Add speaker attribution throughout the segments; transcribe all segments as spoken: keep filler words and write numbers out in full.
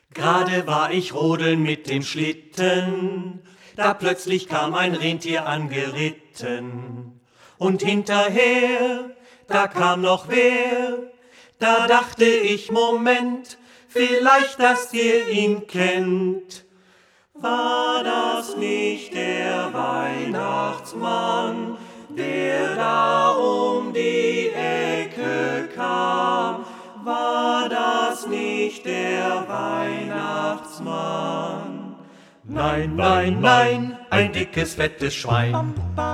Speaker 1: Gerade war ich rodeln mit dem Schlitten, da plötzlich kam ein Rentier angeritten. Und hinterher, da kam noch wer, da dachte ich, Moment, vielleicht, dass ihr ihn kennt. War das nicht der Weihnachtsmann, der da um die Ecke kam? War das nicht der Weihnachtsmann? Nein, nein, nein, ein dickes, fettes Schwein.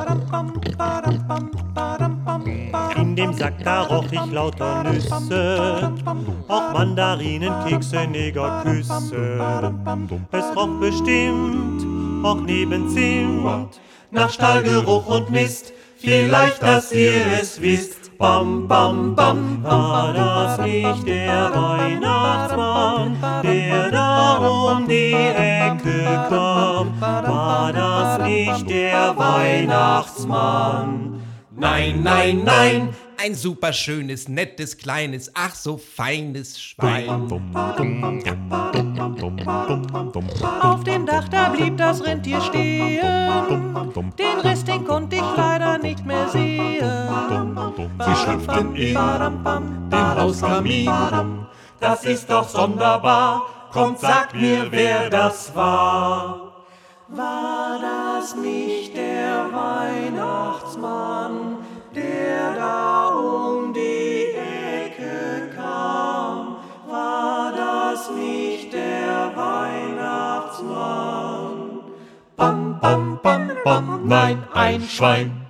Speaker 1: In dem Sack, da roch ich lauter Nüsse, auch Mandarinen, Kekse, Negerküsse. Es roch bestimmt, auch neben Zimt, nach Stallgeruch und Mist, vielleicht, dass ihr es wisst. Bam, bam, bam, war das nicht der Weihnachtsmann, der da um die Ecke kam? War das nicht der Weihnachtsmann? Nein, nein, nein,
Speaker 2: ein super schönes, nettes, kleines, ach so feines Schwein.
Speaker 3: Auf dem Dach, da blieb das Rentier stehen, den Rest, den konnte ich leider nicht mehr sehen.
Speaker 1: Sie schlüpften in den Hauskamin, das ist doch sonderbar, kommt, sagt mir, wer das war. War das nicht der Weihnachtsmann, der da um die Ecke kam? War das nicht der Weihnachtsmann? Bam, bam, bam, bam, nein, ein Schwein.